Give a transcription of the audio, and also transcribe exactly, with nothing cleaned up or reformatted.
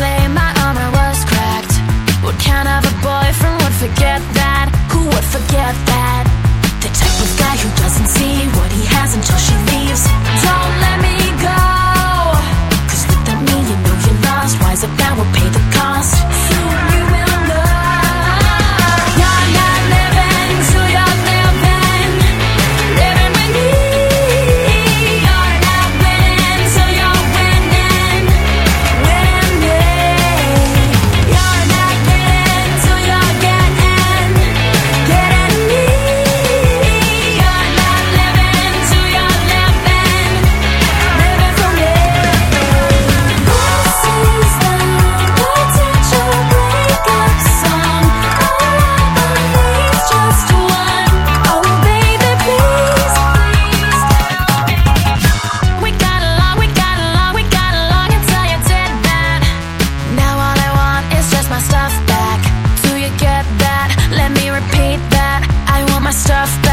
say my armor was cracked. What kind of a boyfriend would forget that? Who would forget that? The type of guy who doesn't see what he has until she leaves. Don't let me go, 'cause without me you know you're lost. Wise up now will pay the cost. Soon you will know you're not living, so you're living. Living with me. You're not winning, so you're winning. Winning me. You're not getting, so you're getting. Getting me. You're not living, so you're living. Living for me. This is the potential breakup song. All I believe just one. Oh baby, please, please. We got along, we got along, we got along until you did that. Now all I want is just my stuff back. Do you get that? Let me repeat that. I want my stuff back.